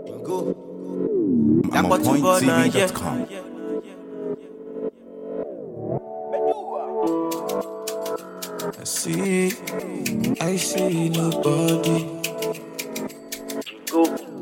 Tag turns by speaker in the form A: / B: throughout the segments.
A: Go.
B: I'm on pointtv.com.
C: I see nobody.
A: Go.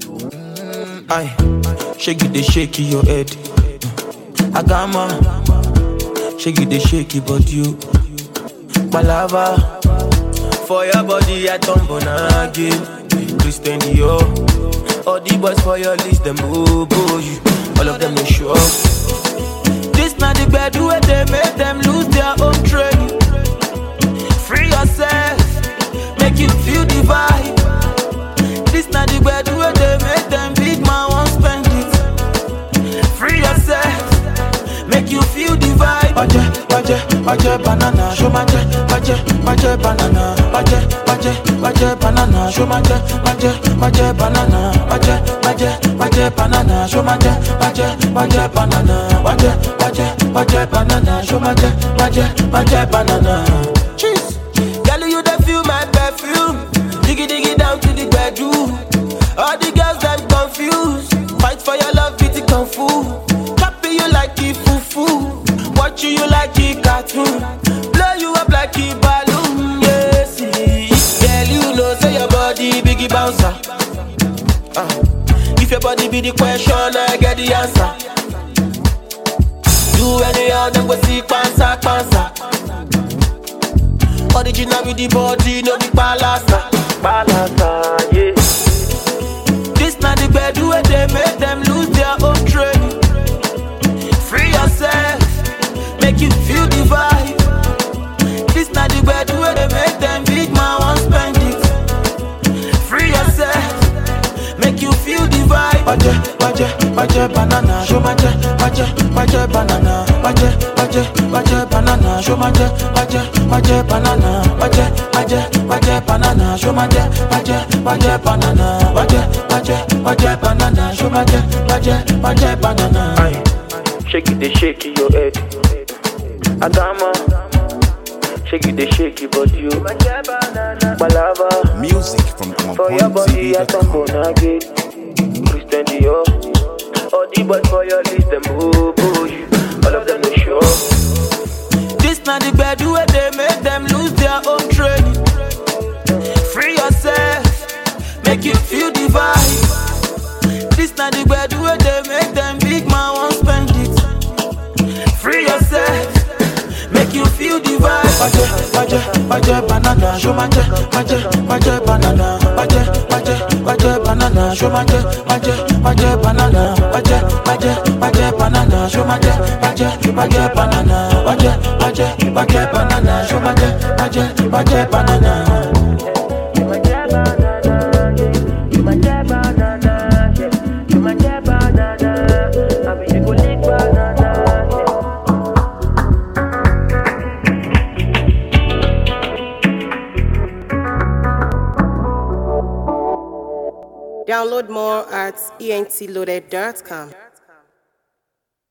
C: Shake it, they shake your head. I got my shake it, they shake it, but you palava for your body. I tumble again. Christian Dior, all the boys for your list, them move you. All of them they show up. This not the bed where they make them lose their own trade. Free yourself, make you feel the vibe. This not the bed where they make them big man won't spend it. Free yourself, make you feel the vibe. Baje banana, show maje banana, baje banana, show maje banana, baje banana, show maje banana, baje banana, show maje banana. Cheese, girl, you dey feel my perfume. Diggy down to the bedroom. All the girls them confused. Fight for your love, beat it kung fu. Copy you like the fufu. Watch you like the cartoon. Blow you up like the balloon. Yes, girl, you know say your body biggie bouncer. If your body be the question, I get the answer. Do anyhow, them go see pansa. Original with the body, no be palasa, yeah. This not the bed where they make them lose their own trade. Free yourself, make you feel the vibe. This not the bed where they make them big man won't spend it. Free yourself, make you feel the vibe. Baje banana, show maje banana, baje banana, show maje banana, baje banana, show maje banana, baje banana, show maje banana.
A: Shake it, they shake your head. Agama. Shake it, they shake but you. Palava.
B: Music from
A: for your body, I tumble again. Christian Dior. All the boys for your list, them move you. All of them they show.
C: This not the bed where they make them lose their own trade. Free yourself, make you feel the vibe. This not the bed where they make them big man won't spend it. Free yourself, make you feel the vibe. Baje banana, show maje banana, baje banana, show maje banana, baje banana, show maje banana, baje banana, show maje banana.
D: Download more at entloaded.com.